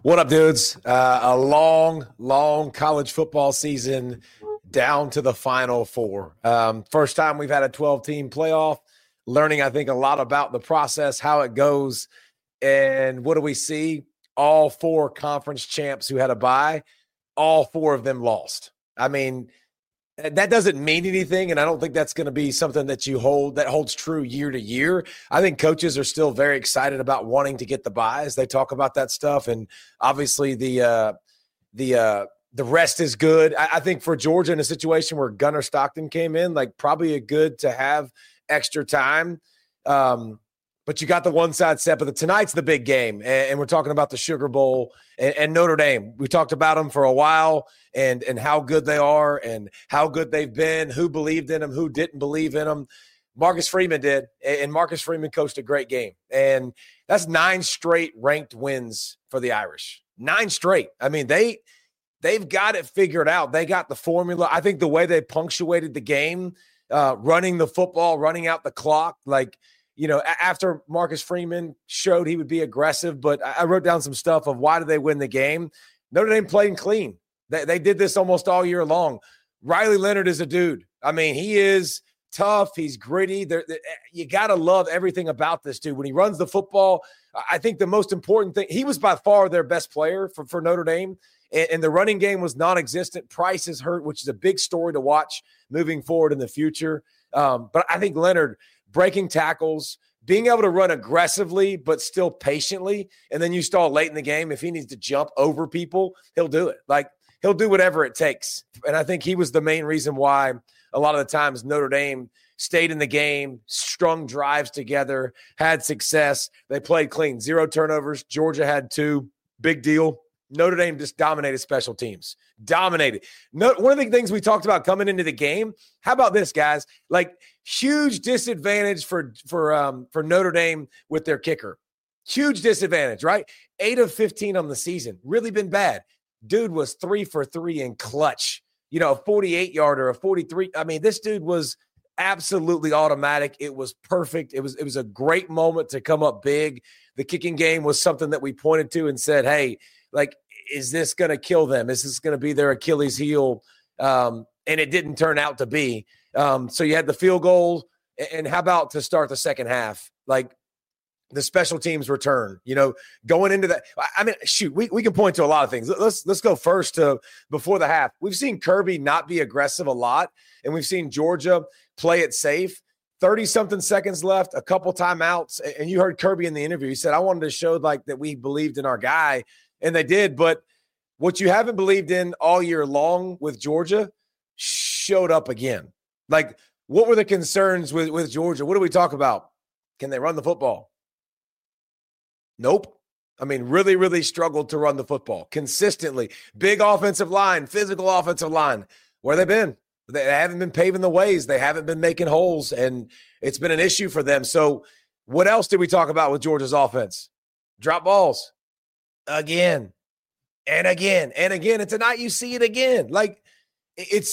What up, dudes? A long college football season down to the Final Four. First time we've had a 12-team playoff, learning, I think, a lot about the process, how it goes, and what do we see? All four conference champs who had a bye, all four of them lost. I mean, that doesn't mean anything, and I don't think that's going to be something that holds true year to year. I think coaches are still very excited about wanting to get the buys. They talk about that stuff, and obviously the rest is good. I think for Georgia, in a situation where Gunnar Stockton came in, like probably a good to have extra time. But you got the one side step of tonight's the big game, and we're talking about the Sugar Bowl and Notre Dame. We talked about them for a while and how good they are and how good they've been, who believed in them, who didn't believe in them. Marcus Freeman did, and Marcus Freeman coached a great game. And that's 9 straight ranked wins for the Irish. 9 straight. I mean, they've got it figured out. They got the formula. I think the way they punctuated the game, running the football, running out the clock, like – you know, after Marcus Freeman showed he would be aggressive, but I wrote down some stuff of why did they win the game. Notre Dame played clean. They did this almost all year long. Riley Leonard is a dude. I mean, he is tough. He's gritty. You got to love everything about this dude. When he runs the football, I think the most important thing, he was by far their best player for Notre Dame, and the running game was non-existent. Price is hurt, which is a big story to watch moving forward in the future. But I think Leonard – breaking tackles, being able to run aggressively but still patiently, and then you stall late in the game. If he needs to jump over people, he'll do it. Like, he'll do whatever it takes. And I think he was the main reason why a lot of the times Notre Dame stayed in the game, strung drives together, had success. They played clean. 0 turnovers. Georgia had 2. Big deal. Notre Dame just dominated special teams. Dominated. One of the things we talked about coming into the game, how about this, guys? Like, huge disadvantage for Notre Dame with their kicker. Huge disadvantage, right? 8 of 15 on the season. Really been bad. Dude was 3 for 3 in clutch. You know, a 48-yarder, a 43. I mean, this dude was absolutely automatic. It was perfect. It was a great moment to come up big. The kicking game was something that we pointed to and said, hey, like, is this going to kill them? Is this going to be their Achilles heel? And it didn't turn out to be. So you had the field goal. And how about to start the second half? Like, the special teams return, you know, going into that. I mean, shoot, we can point to a lot of things. Let's go first to before the half. We've seen Kirby not be aggressive a lot, and we've seen Georgia play it safe. 30-something seconds left, a couple timeouts, and you heard Kirby in the interview. He said, I wanted to show, like, that we believed in our guy. And they did, but what you haven't believed in all year long with Georgia showed up again. Like, what were the concerns with Georgia? What do we talk about? Can they run the football? Nope. I mean, really struggled to run the football consistently. Big offensive line, physical offensive line. Where have they been? They haven't been paving the ways. They haven't been making holes, and it's been an issue for them. So what else did we talk about with Georgia's offense? Drop balls. Again and again and again. And tonight you see it again. Like, it's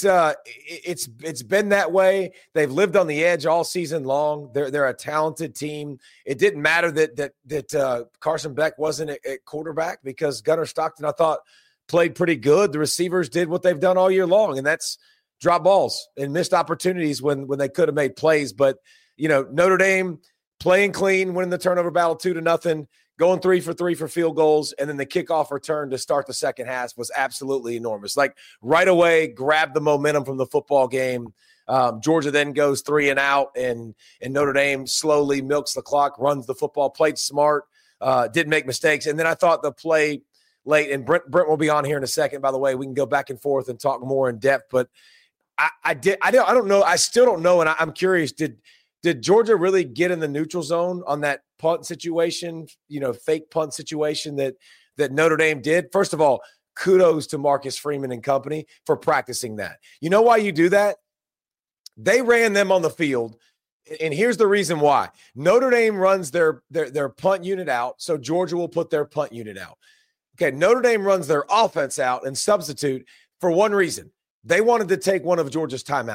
been that way. They've lived on the edge all season long. They're a talented team. It didn't matter that Carson Beck wasn't at quarterback, because Gunnar Stockton, I thought, played pretty good. The receivers did what they've done all year long, and that's drop balls and missed opportunities when they could have made plays. But, you know, Notre Dame playing clean, winning the turnover battle 2-0. Going 3 for 3 for field goals, and then the kickoff return to start the second half was absolutely enormous. Like, right away, grabbed the momentum from the football game. Georgia then goes 3 and out, and Notre Dame slowly milks the clock, runs the football, played smart, didn't make mistakes. And then I thought the play late, and Brent will be on here in a second, by the way. We can go back and forth and talk more in depth, but I don't know. I still don't know, and I'm curious, did Georgia really get in the neutral zone on that punt situation, you know, fake punt situation that Notre Dame did? First of all, kudos to Marcus Freeman and company for practicing that. You know why you do that? They ran them on the field, and here's the reason why. Notre Dame runs their punt unit out, so Georgia will put their punt unit out. Okay, Notre Dame runs their offense out and substitute for one reason. They wanted to take one of Georgia's timeouts.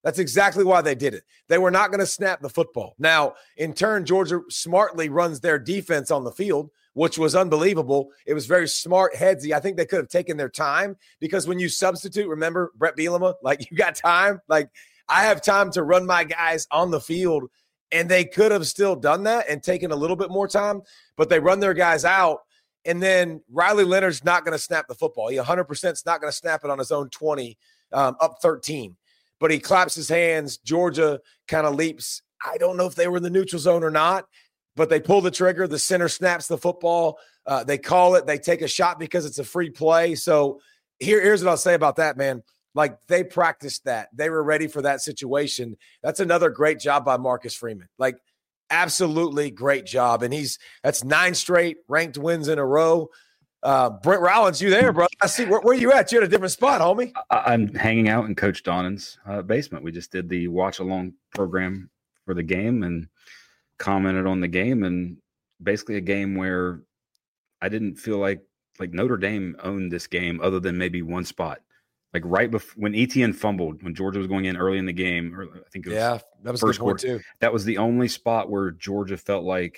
That's exactly why they did it. They were not going to snap the football. Now, in turn, Georgia smartly runs their defense on the field, which was unbelievable. It was very smart, headsy. I think they could have taken their time because when you substitute, remember Brett Bielema, like you got time. Like I have time to run my guys on the field, and they could have still done that and taken a little bit more time, but they run their guys out. And then Riley Leonard's not going to snap the football. He 100% is not going to snap it on his own 20, up 13. But he claps his hands. Georgia kind of leaps. I don't know if they were in the neutral zone or not, but they pull the trigger. The center snaps the football. They call it. They take a shot because it's a free play. So here's what I'll say about that, man. Like they practiced that. They were ready for that situation. That's another great job by Marcus Freeman. Like absolutely great job. And that's 9 straight ranked wins in a row. Brent Rollins, you there, bro? I see. Where you at? You're at a different spot, homie. I'm hanging out in Coach Donnan's basement. We just did the watch along program for the game and commented on the game, and basically a game where I didn't feel like Notre Dame owned this game other than maybe one spot. Like right before when Etienne fumbled, when Georgia was going in early in the game, or I think it was that was first a good point quarter, too. That was the only spot where Georgia felt like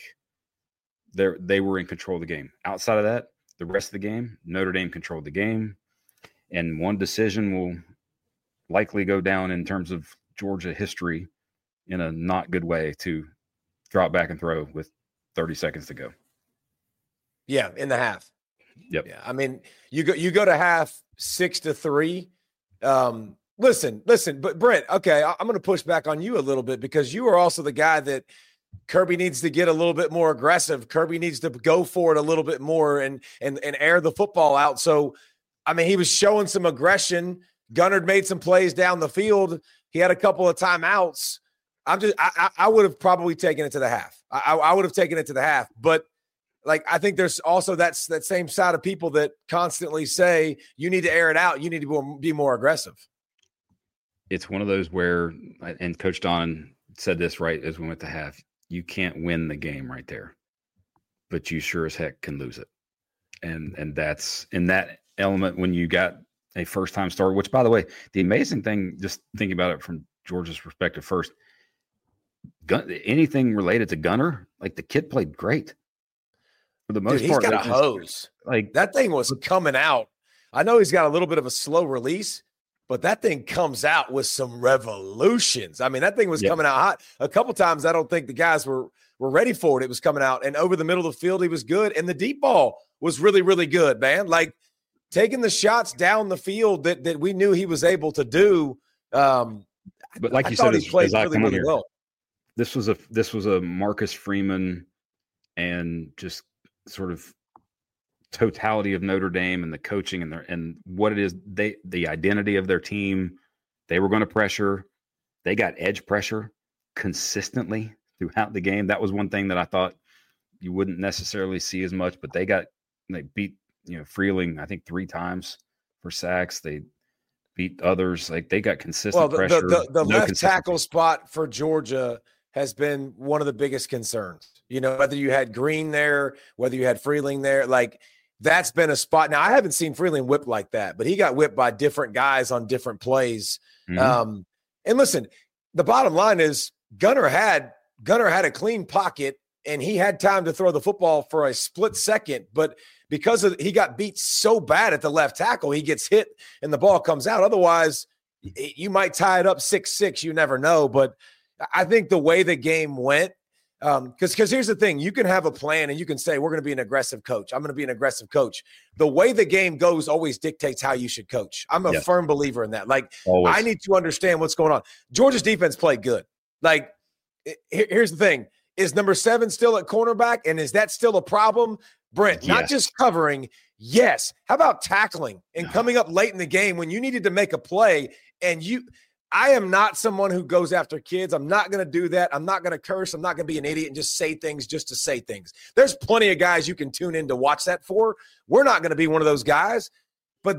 they were in control of the game. Outside of that, the rest of the game, Notre Dame controlled the game, and one decision will likely go down in terms of Georgia history in a not good way to drop back and throw with 30 seconds to go. Yeah, in the half. Yep. Yeah, I mean, you go to half 6-3. Listen, but Brent, okay, I'm going to push back on you a little bit because you are also the guy that Kirby needs to get a little bit more aggressive. Kirby needs to go for it a little bit more and air the football out. So, I mean, he was showing some aggression. Gunnar made some plays down the field. He had a couple of timeouts. I would have probably taken it to the half. I would have taken it to the half. But, like, I think there's also that same side of people that constantly say you need to air it out. You need to be more aggressive. It's one of those where, and Coach Don said this right as we went to half, you can't win the game right there, but you sure as heck can lose it. And that's in that element when you got a first-time starter, which, by the way, the amazing thing, just thinking about it from Georgia's perspective first, anything related to Gunnar, like the kid played great. For the most part, he's got a hose. Like that thing was coming out. I know he's got a little bit of a slow release, but that thing comes out with some revolutions. I mean, that thing was coming out hot. A couple times I don't think the guys were ready for it. It was coming out. And over the middle of the field, he was good. And the deep ball was really, really good, man. Like taking the shots down the field that we knew he was able to do. But like you said, he played really, really well. This was a Marcus Freeman and just sort of totality of Notre Dame and the coaching and what it is, the identity of their team. They were going to pressure. They got edge pressure consistently throughout the game. That was one thing that I thought you wouldn't necessarily see as much, but they beat, Freeling, I think 3 times for sacks. They beat others. Like they got consistent pressure. The left tackle spot for Georgia has been one of the biggest concerns. Whether you had Green there, whether you had Freeling there, like that's been a spot. Now, I haven't seen Freeling whipped like that, but he got whipped by different guys on different plays. Mm-hmm. And listen, the bottom line is Gunnar had a clean pocket and he had time to throw the football for a split second, but because he got beat so bad at the left tackle, he gets hit and the ball comes out. Otherwise, you might tie it up 6-6. You never know. But I think the way the game went, because here's the thing, you can have a plan and you can say, we're going to be an aggressive coach. I'm going to be an aggressive coach. The way the game goes always dictates how you should coach. I'm a firm believer in that. Like, always. I need to understand what's going on. Georgia's defense played good. Like, here's the thing. Is number 7 still at cornerback? And is that still a problem? Brent, not just covering. Yes. How about tackling and coming up late in the game when you needed to make a play and I am not someone who goes after kids. I'm not going to do that. I'm not going to curse. I'm not going to be an idiot and just say things just to say things. There's plenty of guys you can tune in to watch that for. We're not going to be one of those guys. But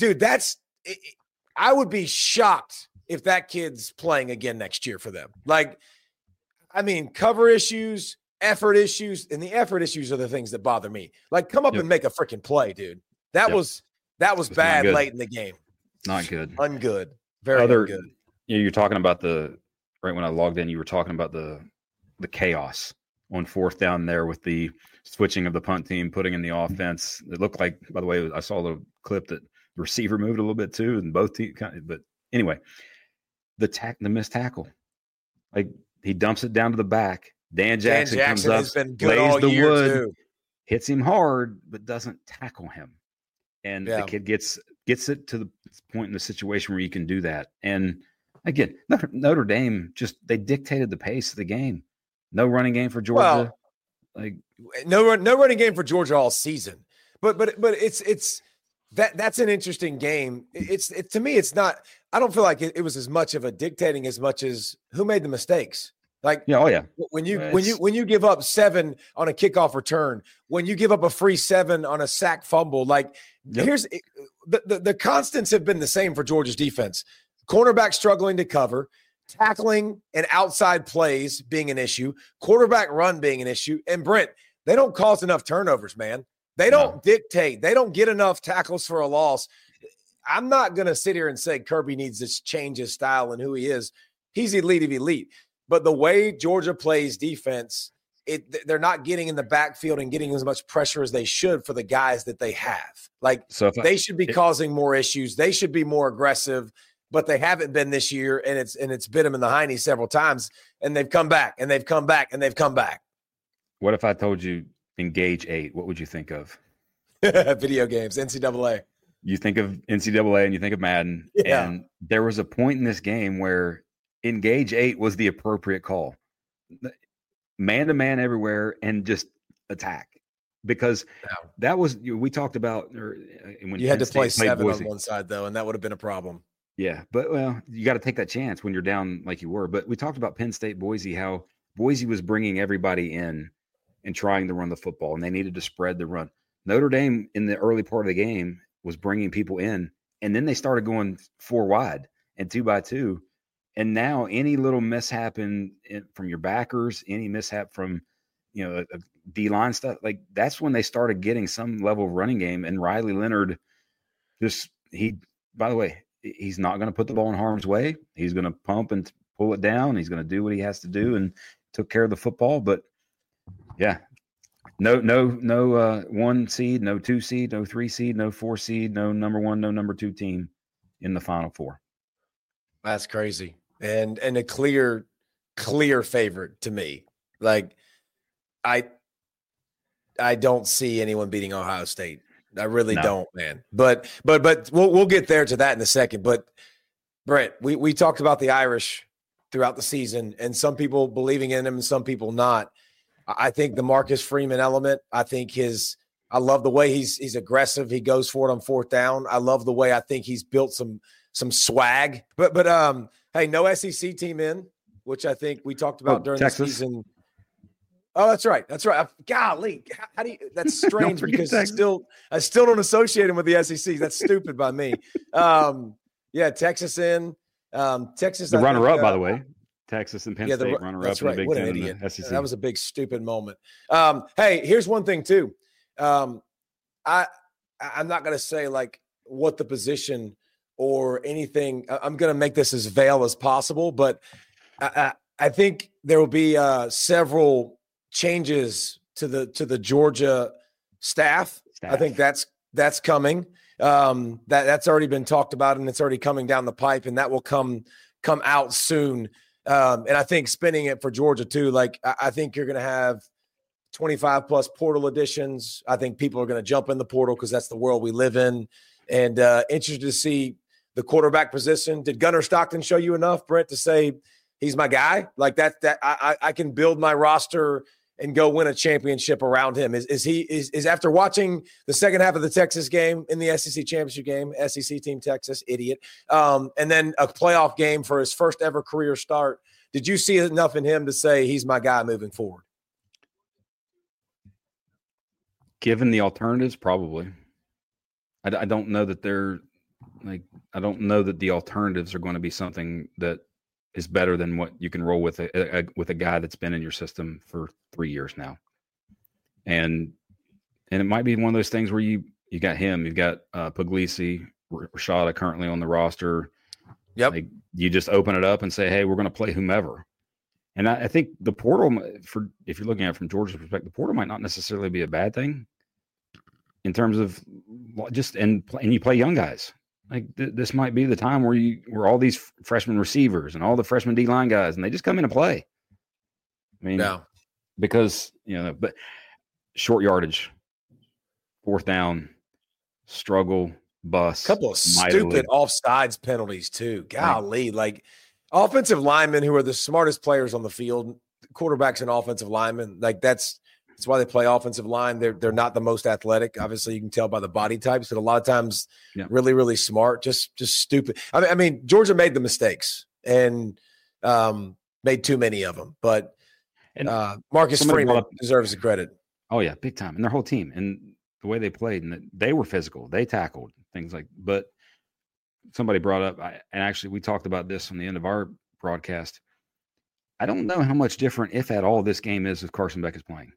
I would be shocked if that kid's playing again next year for them. Like, I mean, cover issues, effort issues, and the effort issues are the things that bother me. Like, come up and make a freaking play, dude. That was bad late in the game. Not good. Ungood. Very good. You're talking about right when I logged in, you were talking about the chaos on fourth down there with the switching of the punt team, putting in the offense. It looked like, by the way, I saw the clip that the receiver moved a little bit too, and both teams. But anyway, the missed tackle, like he dumps it down to the back. Dan Jackson comes up, has been good lays all the year wood, too. Hits him hard, but doesn't tackle him. And the kid gets it to the point in the situation where you can do that. And again, Notre Dame they dictated the pace of the game. No running game for Georgia. No running game for Georgia all season. But it's that's an interesting game. It's to me, it's not. I don't feel like it was as much of a dictating as much as who made the mistakes. Like, when you give up 7 on a kickoff return, when you give up a free 7 on a sack fumble, here's the constants have been the same for Georgia's defense. Cornerback struggling to cover, tackling and outside plays being an issue, quarterback run being an issue. And Brent, they don't cause enough turnovers, man. They don't dictate. They don't get enough tackles for a loss. I'm not going to sit here and say Kirby needs to change his style and who he is. He's elite of elite. But the way Georgia plays defense, they're not getting in the backfield and getting as much pressure as they should for the guys that they have. They should be causing more issues. They should be more aggressive, but they haven't been this year, and it's bit them in the hiney several times, and they've come back, and they've come back, and they've come back. What if I told you Engage 8? What would you think of? Video games, NCAA. You think of NCAA and you think of Madden. Yeah. And there was a point in this game where Engage 8 was the appropriate call. Man-to-man everywhere and just attack. Because that was, we talked about when you had to play 7 on one side, though, and that would have been a problem. Yeah, but, you got to take that chance when you're down like you were. But we talked about Penn State, Boise, how Boise was bringing everybody in and trying to run the football, and they needed to spread the run. Notre Dame, in the early part of the game, was bringing people in, and then they started going 4 wide and 2 by 2. And now any little mishap from your backers, any mishap from, a D-line stuff, that's when they started getting some level of running game. And Riley Leonard, by the way, he's not going to put the ball in harm's way. He's going to pump and pull it down. He's going to do what he has to do, and took care of the football. But yeah, no 1 seed, no 2 seed, no 3 seed, no 4 seed, no number 1, no number 2 team in the Final Four. That's crazy. And a clear favorite to me. I don't see anyone beating Ohio State. I really don't, man. But we'll get there to that in a second. But Brent, we talked about the Irish throughout the season, and some people believing in him and some people not. I think the Marcus Freeman element, I love the way he's aggressive. He goes for it on fourth down. I love the way I think he's built some swag. But hey, no SEC team in, which I think we talked about during Texas. the season. Oh, that's right. Golly, how do you? That's strange because I still don't associate him with the SEC. That's stupid by me. Yeah, Texas in. Texas. The runner-up, by the way. Texas and Penn State runner-up in the Big Ten in the SEC. That was a big stupid moment. Hey, here's one thing too. I'm not going to say what the position or anything. I'm going to make this as veiled as possible, but I think there will be several changes to the Georgia staff. I think that's coming. That's already been talked about, and it's already coming down the pipe, and that will come out soon. And I think spinning it for Georgia too. I think you're going to have 25 plus portal additions. I think people are going to jump in the portal because that's the world we live in. And interested to see the quarterback position. Did Gunnar Stockton show you enough, Brent, to say he's my guy? I can build my roster and go win a championship around him. Is after watching the second half of the Texas game in the SEC championship game, SEC team Texas, idiot, and then a playoff game for his first ever career start. Did you see enough in him to say he's my guy moving forward? Given the alternatives, probably. I don't know that I don't know that the alternatives are going to be something that is better than what you can roll with a guy that's been in your system for 3 years now. And it might be one of those things where you got him, you've got Puglisi, Rashada currently on the roster. Yep. Like you just open it up and say, hey, we're going to play whomever. And I think the portal, if you're looking at it from Georgia's perspective, the portal might not necessarily be a bad thing in terms of and you play young guys. Like this might be the time where all these freshman receivers and all the freshman D-line guys, and they just come in and play. I mean, because, but short yardage, fourth down, struggle, bust. Couple of stupid offsides penalties too. Golly, like offensive linemen who are the smartest players on the field, quarterbacks and offensive linemen, like that's why they play offensive line. They're not the most athletic. Obviously, you can tell by the body types, but a lot of times really, really smart, just stupid. I mean, Georgia made the mistakes and made too many of them, but Marcus Freeman deserves the credit. Oh yeah, big time. And their whole team and the way they played, and they were physical, they tackled things but somebody brought up, and actually we talked about this on the end of our broadcast. I don't know how much different, if at all, this game is if Carson Beck is playing.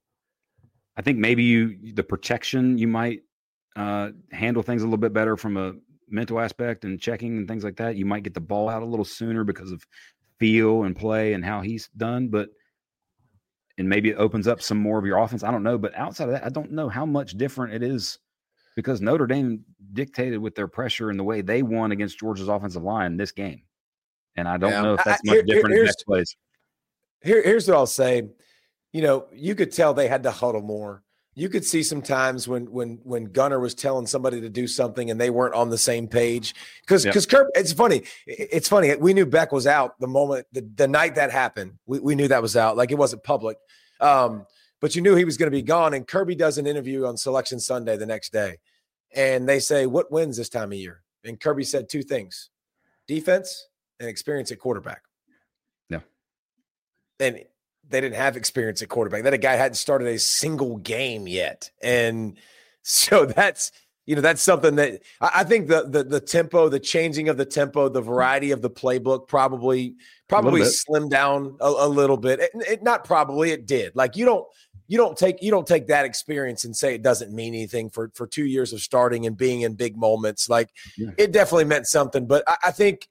I think maybe the protection, you might handle things a little bit better from a mental aspect and checking and things like that. You might get the ball out a little sooner because of feel and play and how he's done, and maybe it opens up some more of your offense. I don't know. But outside of that, I don't know how much different it is because Notre Dame dictated with their pressure and the way they won against Georgia's offensive line this game. And I don't know if that's much different in next place. Here's what I'll say. You could tell they had to huddle more. You could see some times when Gunner was telling somebody to do something and they weren't on the same page. Because Kirby, it's funny. It's funny. We knew Beck was out the moment, the night that happened. We knew that was out. Like it wasn't public. But you knew he was going to be gone. And Kirby does an interview on Selection Sunday the next day. And they say, what wins this time of year? And Kirby said two things: defense and experience at quarterback. Yeah. And they didn't have experience at quarterback. That a guy hadn't started a single game yet. And so that's something that I think the tempo, the changing of the tempo, the variety of the playbook probably slimmed down a little bit. It did. Like you don't take that experience and say it doesn't mean anything for 2 years of starting and being in big moments. Like it definitely meant something, but I think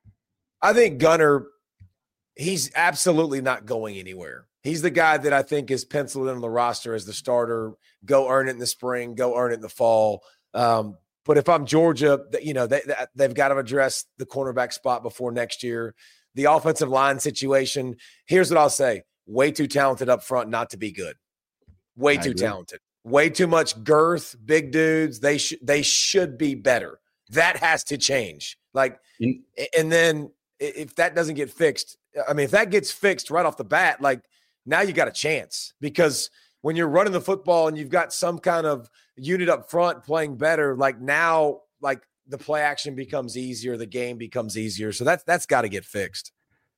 Gunner, he's absolutely not going anywhere. He's the guy that I think is penciled in on the roster as the starter. Go earn it in the spring, go earn it in the fall. But if I'm Georgia, they've got to address the cornerback spot before next year. The offensive line situation, here's what I'll say. Way too talented up front not to be good. Way too talented. Way too much girth, big dudes. They should be better. That has to change. And then if that doesn't get fixed, if that gets fixed right off the bat, like now you got a chance, because when you're running the football and you've got some kind of unit up front playing better, like now, like the play action becomes easier, the game becomes easier. So that's got to get fixed.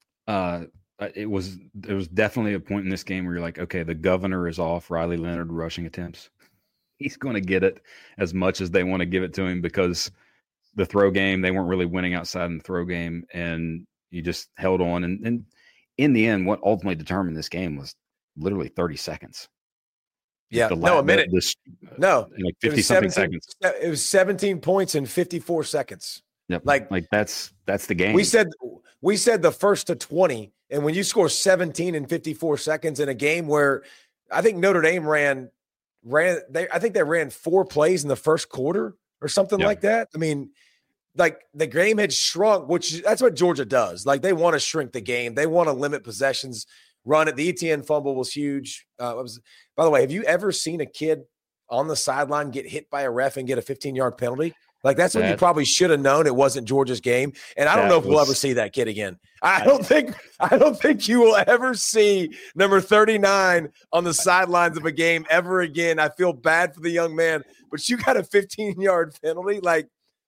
It was definitely a point in this game where you're like, okay, the governor is off Riley Leonard rushing attempts. He's going to get it as much as they want to give it to him, because the throw game, they weren't really winning outside in the throw game, and you just held on. And in the end, what ultimately determined this game was literally 30 seconds. Yeah, a minute. Like 50-something seconds. It was 17 points in 54 seconds. Yep. Like that's the game. We said the first to 20, and when you score 17 in 54 seconds in a game where I think Notre Dame ran, I think they ran 4 plays in the first quarter or something like that. I mean, like the game had shrunk, which that's what Georgia does. Like they want to shrink the game. They want to limit possessions, run it. The ETN fumble was huge. By the way, have you ever seen a kid on the sideline get hit by a ref and get a 15-yard penalty? Like that's when you probably should have known it wasn't Georgia's game. And I don't know if we'll ever see that kid again. I don't think you will ever see number 39 on the sidelines of a game ever again. I feel bad for the young man, but you got a 15-yard penalty. Like,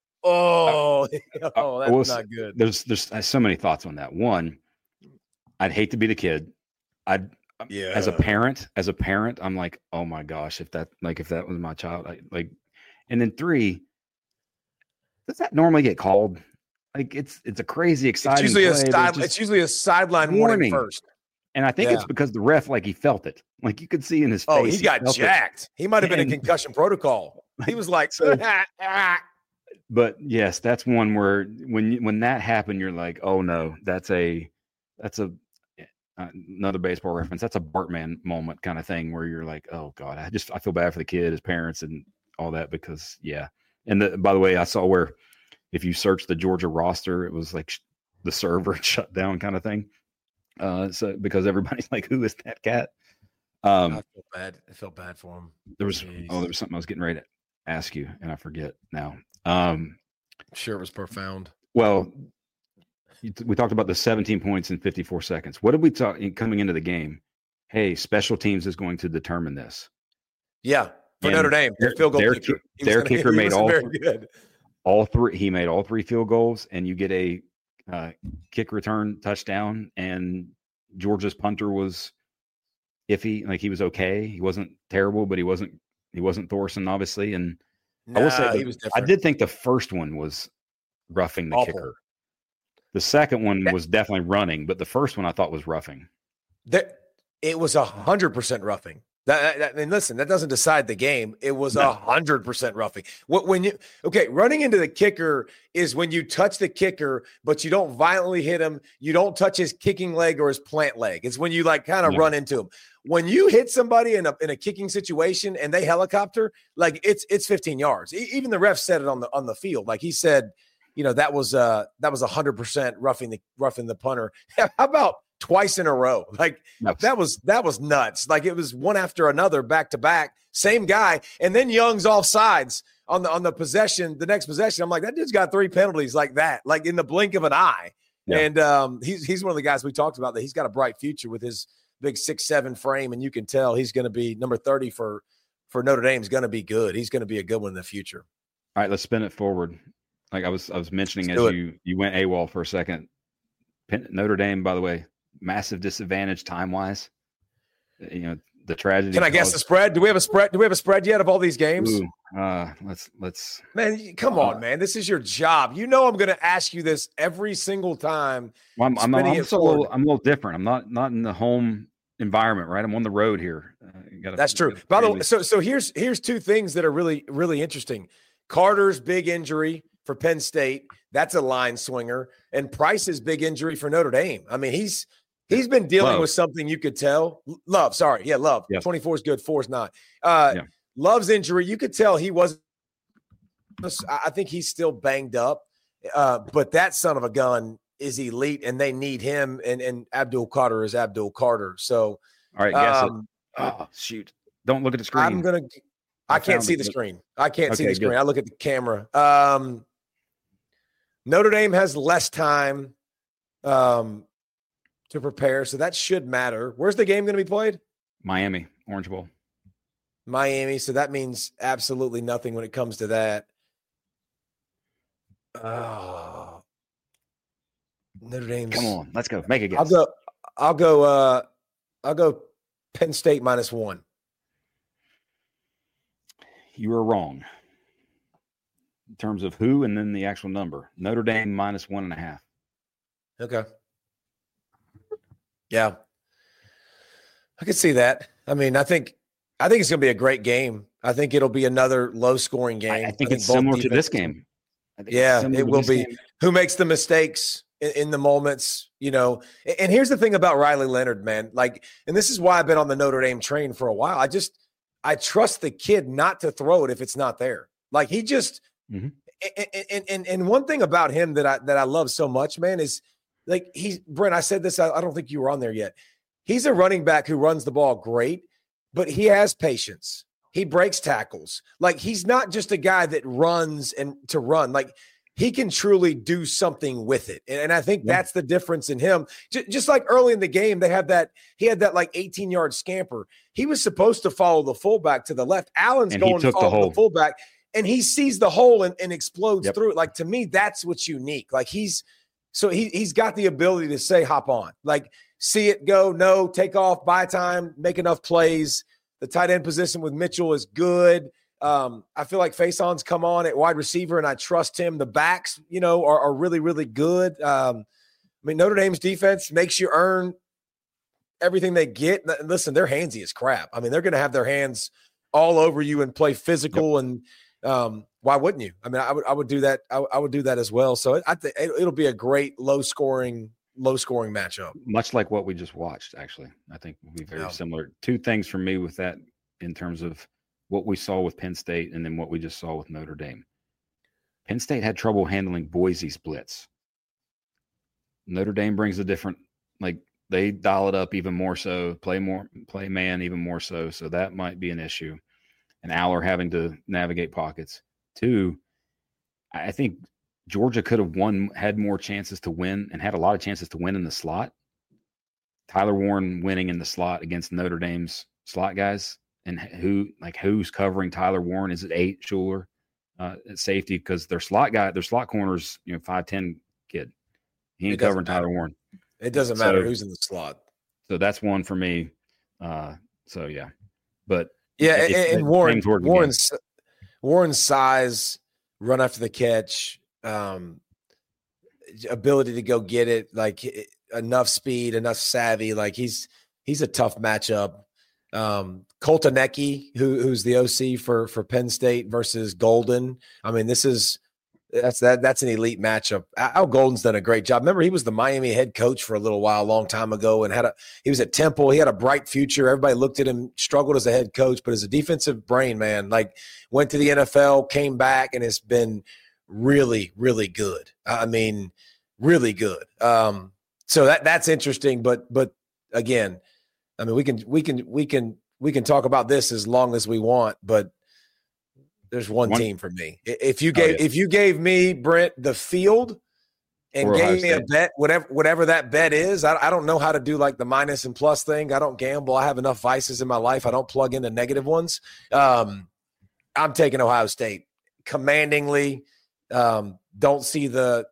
that's not good. There's so many thoughts on that. One, I'd hate to be the kid. As a parent, I'm like, oh my gosh, if that was my child, and then 3, does that normally get called? Like it's a crazy exciting. It's usually a sideline warning first. And I think it's because the ref, he felt it. Like you could see in his face. Oh, he got jacked. He might have been in concussion protocol. He was like, But yes, that's one where when that happened, you're like, oh no, that's another baseball reference. That's a Bartman moment kind of thing where you're like, oh God, I feel bad for the kid, his parents, and all that because yeah. And by the way, I saw where if you search the Georgia roster, it was like the server shut down kind of thing. So because everybody's like, who is that cat? I feel bad. I felt bad for him. There was something I was getting ready to ask you, and I forget now. I'm sure it was profound. Well, we talked about the 17 points in 54 seconds. What did we talk coming into the game? Hey, special teams is going to determine this. Yeah, for Notre Dame, their field goal kicker. Their kicker made all three. He made all 3 field goals, and you get a kick return touchdown. And Georgia's punter was iffy, like he was okay. He wasn't terrible, but he wasn't Thorson, obviously. And I will say, he was different. I did think the first one was roughing the kicker. The second one was definitely running, but the first one I thought was roughing. It was 100% roughing. And listen, that doesn't decide the game. It was 100% roughing. Running into the kicker is when you touch the kicker, but you don't violently hit him. You don't touch his kicking leg or his plant leg. It's when you kind of run into him. When you hit somebody in a kicking situation and they helicopter, like it's 15 yards. Even the ref said it on the field. Like he said, that was 100% roughing the punter. How about twice in a row? Like that was nuts. Like it was one after another, back to back, same guy. And then Young's offsides on the possession, the next possession. I'm like, that dude's got 3 penalties like that, like in the blink of an eye. Yeah. And he's one of the guys we talked about that he's got a bright future with his big 6'7" frame, and you can tell he's going to be number 30 for Notre Dame. Is going to be good. He's going to be a good one in the future. All right, let's spin it forward. Like I was mentioning as you went AWOL for a second. Notre Dame, by the way, massive disadvantage time-wise. The tragedy. Can I guess the spread? Do we have a spread? Do we have a spread yet of all these games? Ooh, let's. Man, come on, man. This is your job. I'm going to ask you this every single time. Well, I'm a little different. I'm not in the home environment, right? I'm on the road here. That's true. By the way, so here's 2 things that are really, really interesting. Carter's big injury for Penn State. That's a line swinger. And Price's big injury for Notre Dame. I mean, he's been dealing with something you could tell. Love. Yes. 24 is good. 4 is not. Love's injury, you could tell he wasn't. I think he's still banged up. But that son of a gun is elite, and they need him. And Abdul Carter is Abdul Carter. So, all right, guess it. Oh, shoot. Don't look at the screen. I can't see the screen. I can't see the screen. Good. I look at the camera. Notre Dame has less time to prepare, so that should matter. Where's the game going to be played? Miami, Orange Bowl. Miami, so that means absolutely nothing when it comes to that. Notre Dame. Come on, let's go. Make a guess. I'll go Penn State -1. You were wrong in terms of who and then the actual number. Notre Dame -1.5. Okay. Yeah. I could see that. I mean, I think it's going to be a great game. I think it'll be another low-scoring game. I think it's similar to this game. Yeah, it will be. Game. Who makes the mistakes in the moments, And here's the thing about Riley Leonard, man. And this is why I've been on the Notre Dame train for a while. I trust the kid not to throw it if it's not there. Like he just and one thing about him that I love so much, man, is like Brent, I said this, I don't think you were on there yet. He's a running back who runs the ball great, but he has patience. He breaks tackles. Like he's not just a guy that runs and to run. Like he can truly do something with it. And I think that's the difference in him. Just like early in the game, he had that like 18-yard scamper. He was supposed to follow the fullback to the left. Allen's going to follow the fullback, and he sees the hole and explodes through it. Like, to me, that's what's unique. Like he's got the ability to say, hop on, like see it, go, no, take off, buy time, make enough plays. The tight end position with Mitchell is good. I feel like Faison's come on at wide receiver, and I trust him. The backs, are really, really good. I mean, Notre Dame's defense makes you earn everything they get. Listen, they're handsy as crap. I mean, they're going to have their hands all over you and play physical. And why wouldn't you? I mean, I would do that. I would do that as well. So I think it'll be a great low scoring matchup. Much like what we just watched, actually. I think will be very similar. Two things for me with that in terms of what we saw with Penn State and then what we just saw with Notre Dame. Penn State had trouble handling Boise's blitz. Notre Dame brings a different, like they dial it up even more so, play man even more so. So that might be an issue. And Aller having to navigate pockets. Two, I think Georgia could have had more chances to win and had a lot of chances to win in the slot. Tyler Warren winning in the slot against Notre Dame's slot guys. And who's covering Tyler Warren? Is it 8 Schuler at safety? Because their slot corners, 5'10" kid. He ain't covering Tyler Warren. It doesn't matter who's in the slot. So that's one for me. So yeah. But yeah, and Warren's size, run after the catch, ability to go get it, like enough speed, enough savvy. Like he's a tough matchup. Koltanecki, who's the OC for Penn State versus Golden. I mean, that's an elite matchup. Al Golden's done a great job. Remember, he was the Miami head coach for a little while, a long time ago, and he was at Temple. He had a bright future. Everybody looked at him, struggled as a head coach, but as a defensive brain, man, like went to the NFL, came back, and has been really, really good. I mean, really good. So that's interesting. But again, I mean, we can talk about this as long as we want, but there's one team for me. If you gave me, Brent, the field and gave me a bet, whatever that bet is, I don't know how to do like the minus and plus thing. I don't gamble. I have enough vices in my life. I don't plug in the negative ones. I'm taking Ohio State commandingly. I don't see the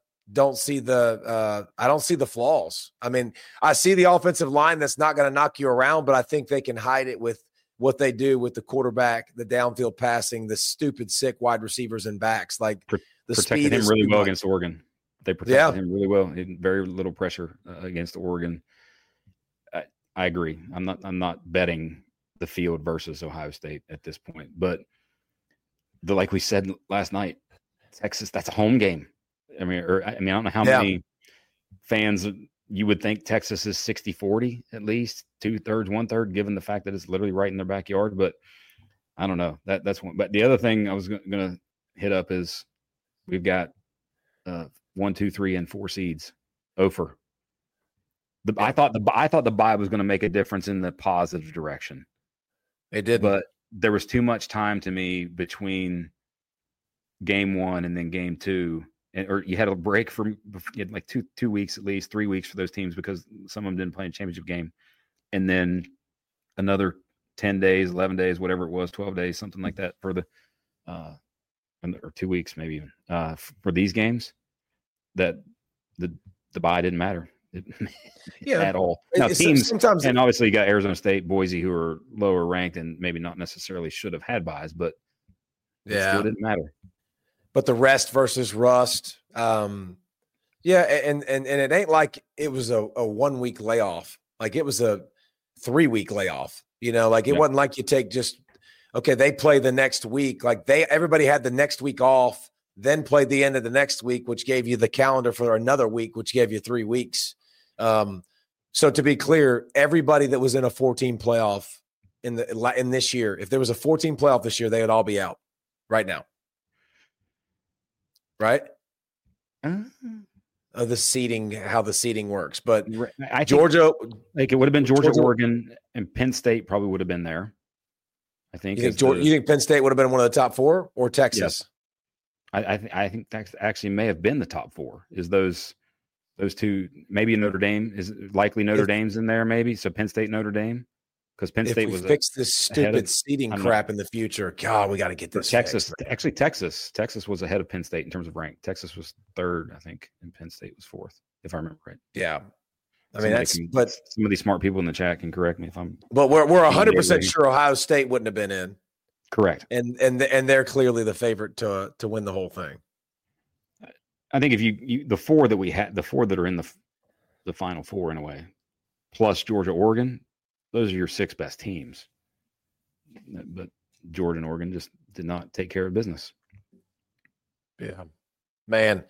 flaws. I mean, I see the offensive line that's not going to knock you around, but I think they can hide it with what they do with the quarterback, the downfield passing, the stupid sick wide receivers and backs. Like the speed protected him really well against Oregon. They protected him really well. Very little pressure against Oregon. I agree. I'm not betting the field versus Ohio State at this point, but like we said last night, Texas, that's a home game. I mean, I don't know how many fans you would think Texas is 60-40 at least, 2/3, 1/3, given the fact that it's literally right in their backyard. But I don't know. That's one. But the other thing I was going to hit up is we've got 1, 2, 3, and 4 seeds. Ofer. I thought the bye was going to make a difference in the positive direction. It did, but there was too much time to me between game 1 and then game 2. Or you had a break you had like two weeks, at least 3 weeks for those teams because some of them didn't play a championship game. And then another 10 days, 11 days, whatever it was, 12 days, something like that for the, or 2 weeks, maybe even for these games that the bye didn't matter at all. Now teams, and obviously you got Arizona State, Boise, who are lower ranked and maybe not necessarily should have had byes, but it still didn't matter. But the rest versus rust, and it ain't like it was a 1 week layoff. Like it was a 3 week layoff. Like it wasn't like you take they play the next week. Like everybody had the next week off, then played the end of the next week, which gave you the calendar for another week, which gave you 3 weeks. So to be clear, everybody that was in a 14 playoff in this year, if there was a 14 playoff this year, they would all be out right now. Right? The seeding, how the seeding works. But Georgia, like it would have been Georgia, Oregon, and Penn State probably would have been there. I think. You think Penn State would have been one of the top 4 or Texas? Yes. I think Texas actually may have been the top 4. Is those two? Maybe Notre Dame is likely. Notre Dame's in there, maybe. So Penn State, Notre Dame. Because Penn State was fix this stupid seeding crap in the future. God, we got to get this. Texas, fixed. Actually, Texas was ahead of Penn State in terms of rank. Texas was 3rd, I think, and Penn State was 4th, if I remember right. Yeah, I mean but some of these smart people in the chat can correct me if I'm. But we're 100% sure Ohio State wouldn't have been in. Correct, and they're clearly the favorite to win the whole thing. I think if you the 4 that we had, the 4 that are in the Final 4 in a way, plus Georgia, Oregon. Those are your 6 best teams. But Georgia and Oregon just did not take care of business. Yeah, man,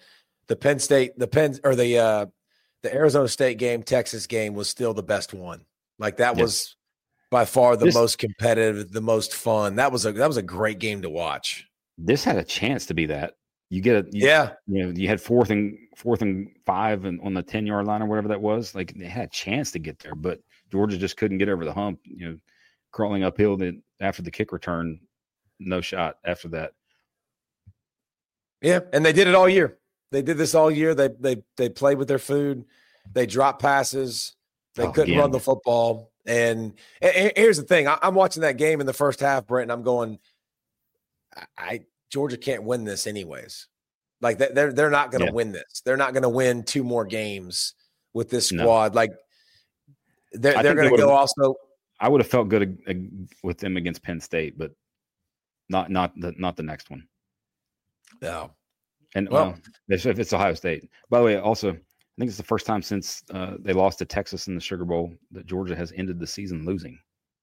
the Arizona State game, Texas game was still the best one. Like that was by far the most competitive, the most fun. That was a great game to watch. This had a chance to be that. You had fourth and 5 and on the 10-yard line or whatever that was. Like they had a chance to get there, but Georgia just couldn't get over the hump. Crawling uphill after the kick return, no shot after that. Yeah, and they did it all year. They did this all year. They played with their food. They dropped passes. They couldn't run the football. And here's the thing. I'm watching that game in the first half, Brent, and I'm going, Georgia can't win this anyways. Like they're not going to win this. They're not going to win 2 more games with this squad. No. Like they're going to go also. I would have felt good with them against Penn State, but not the next one. No. And if it's Ohio State. By the way, also, I think it's the first time since they lost to Texas in the Sugar Bowl that Georgia has ended the season losing,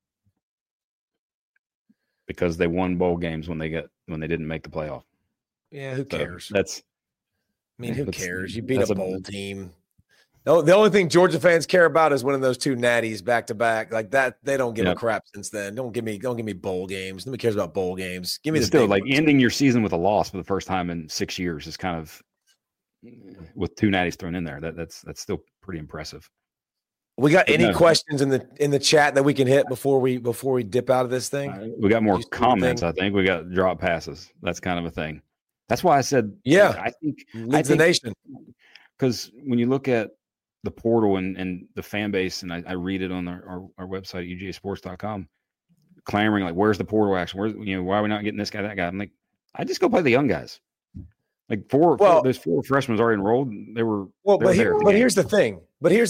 because they won bowl games when they didn't make the playoff. Yeah, who cares? Who cares? You beat a bowl team. The only thing Georgia fans care about is winning those 2 natties back to back. Like that, they don't give a crap since then. Don't give me bowl games. Nobody cares about bowl games. Give me still like ending your season with a loss for the first time in 6 years is kind of, with 2 natties thrown in there. That's still pretty impressive. We got any questions in the chat that we can hit before we dip out of this thing? We got more comments. I think we got drop passes. That's kind of a thing. That's why I said, I think the nation, because when you look at the portal and the fan base, and I read it on our website at UGAsports.com, clamoring like, where's the portal action? Why are we not getting this guy, that guy? I'm like, I just go play the young guys. Like those 4 freshmen already enrolled. Here's the thing.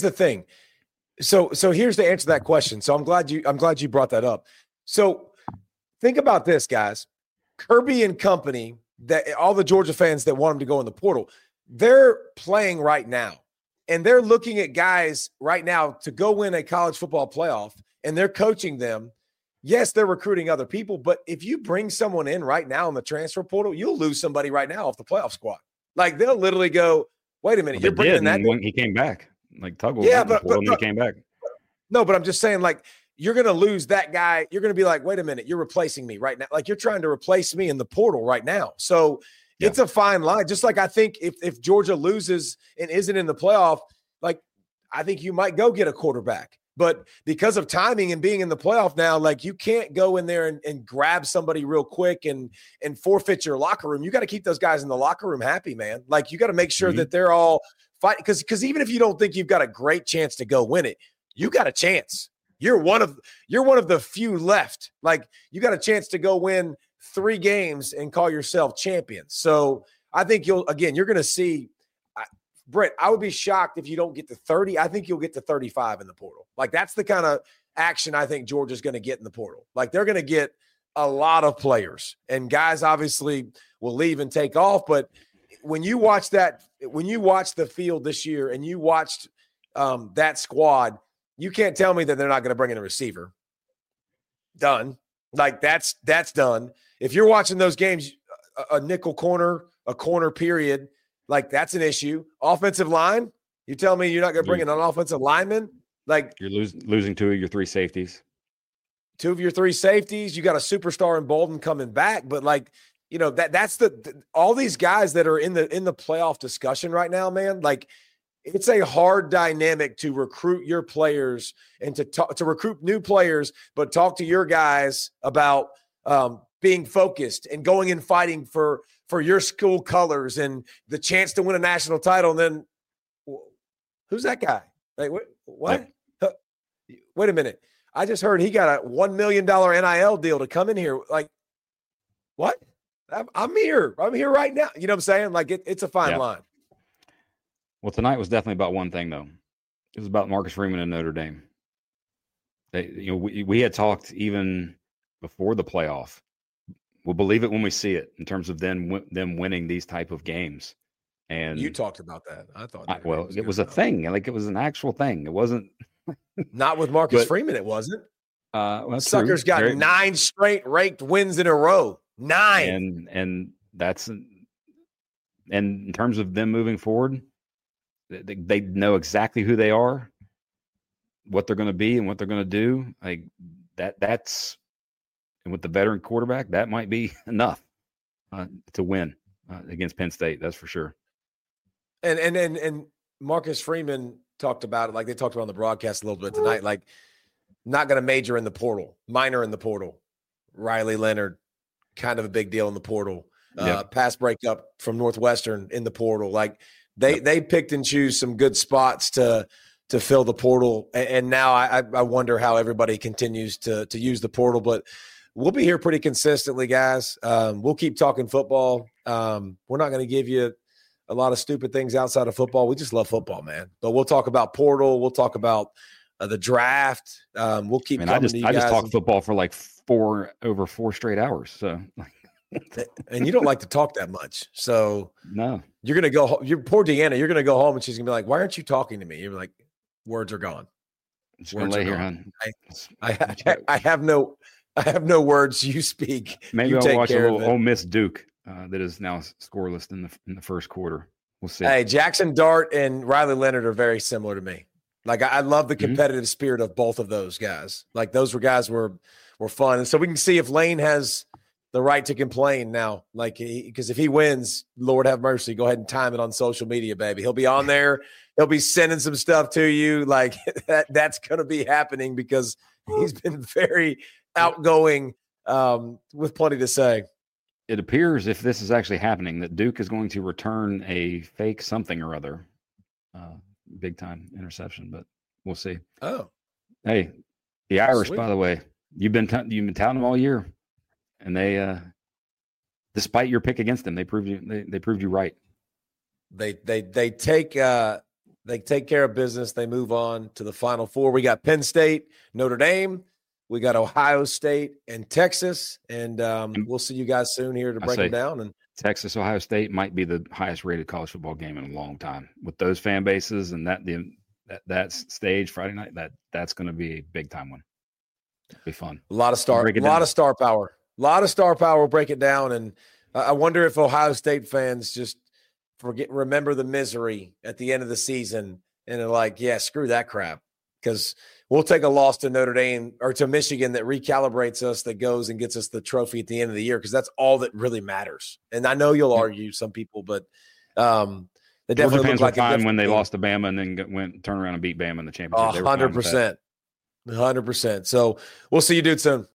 So here's the answer to that question. So I'm glad you brought that up. So think about this, guys. Kirby and company, that all the Georgia fans that want them to go in the portal, they're playing right now. And they're looking at guys right now to go win a college football playoff, and they're coaching them. Yes, they're recruiting other people, but if you bring someone in right now in the transfer portal, you'll lose somebody right now off the playoff squad. Like they'll literally go, wait a minute, you're bringing that when he came back. Like Tuggle, but he came back. No, but I'm just saying, like, you're going to lose that guy. You're going to be like, wait a minute, you're replacing me right now. Like you're trying to replace me in the portal right now. So it's a fine line. Just like I think if Georgia loses and isn't in the playoff, like I think you might go get a quarterback. But because of timing and being in the playoff now, like you can't go in there and grab somebody real quick and forfeit your locker room. You got to keep those guys in the locker room happy, man. Like you got to make sure that they're all fighting. Because even if you don't think you've got a great chance to go win it, you got a chance. You're one of the few left. Like you got a chance to go win 3 games and call yourself champions. So I think you're going to see, Brett, I would be shocked if you don't get to 30. I think you'll get to 35 in the portal. Like that's the kind of action I think Georgia's going to get in the portal. Like they're going to get a lot of players, and guys obviously will leave and take off. But when you watch the field this year and you watched that squad, you can't tell me that they're not going to bring in a receiver. Done. Like that's done. If you're watching those games, a nickel corner, a corner period, like that's an issue. Offensive line, you tell me you're not going to bring in an offensive lineman? Like you're losing 2 of your 3 safeties. 2 of your 3 safeties. You got a superstar in Bolden coming back, but like, that's all these guys that are in the playoff discussion right now, man. Like it's a hard dynamic to recruit your players and to recruit new players, but talk to your guys about being focused and going and fighting for your school colors and the chance to win a national title. And then who's that guy? Like what? Yep. Wait a minute. I just heard he got a $1 million NIL deal to come in here. Like what? I'm here. I'm here right now. You know what I'm saying? Like it's a fine line. Well, tonight was definitely about one thing, though. It was about Marcus Freeman and Notre Dame. We had talked even before the playoff. We'll believe it when we see it in terms of them winning these type of games. And you talked about that. I thought. It was a thing. Like it was an actual thing. It wasn't. Not with Marcus Freeman. It wasn't. Sucker's true. got 9 straight ranked wins in a row. 9. And that's And in terms of them moving forward, they know exactly who they are, what they're going to be, and what they're going to do. Like that's and with the veteran quarterback, that might be enough to win against Penn State. That's for sure. And Marcus Freeman talked about it, like they talked about on the broadcast a little bit tonight, like not going to major in the portal, minor in the portal. Riley Leonard, kind of a big deal in the portal. Pass breakup from Northwestern in the portal. Like they picked and choose some good spots to fill the portal. And now I wonder how everybody continues to use the portal, but we'll be here pretty consistently, guys. We'll keep talking football. We're not going to give you a lot of stupid things outside of football. We just love football, man. But we'll talk about portal. We'll talk about the draft. We'll keep coming to you guys. I just talk football for like 4 straight hours. So, and you don't like to talk that much. So no, you're going to go, you're poor Deanna. You're going to go home and she's going to be like, why aren't you talking to me? You're like, words are gone. Just going to lay here, hon. I have no words. You speak. Maybe you I'll watch a little Ole Miss Duke that is now scoreless in the first quarter. We'll see. Hey, Jackson Dart and Riley Leonard are very similar to me. Like I love the competitive spirit of both of those guys. Like those guys were fun. And so we can see if Lane has the right to complain now. Like because if he wins, Lord have mercy, go ahead and time it on social media, baby. He'll be on there. He'll be sending some stuff to you. Like that's going to be happening because he's been very outgoing with plenty to say. It appears, if this is actually happening, that Duke is going to return a fake something or other, big time interception. But we'll see. Oh, hey, the Irish, sweet. By the way, you've been touting them all year, and they, despite your pick against them, they proved you right. They take care of business. They move on to the Final Four. We got Penn State, Notre Dame. We got Ohio State and Texas, and we'll see you guys soon here to break them down. And Texas, Ohio State might be the highest rated college football game in a long time with those fan bases and that stage Friday night. That's going to be a big time one. It'll be fun. A lot of star power. We'll break it down, and I wonder if Ohio State fans just remember the misery at the end of the season, and they're like, "Yeah, screw that crap." Because we'll take a loss to Notre Dame or to Michigan that recalibrates us, that goes and gets us the trophy at the end of the year, because that's all that really matters. And I know you'll argue, some people, but they definitely look like time when they lost to Bama and then turned around and beat Bama in the championship. 100%. 100%. So we'll see you dudes soon.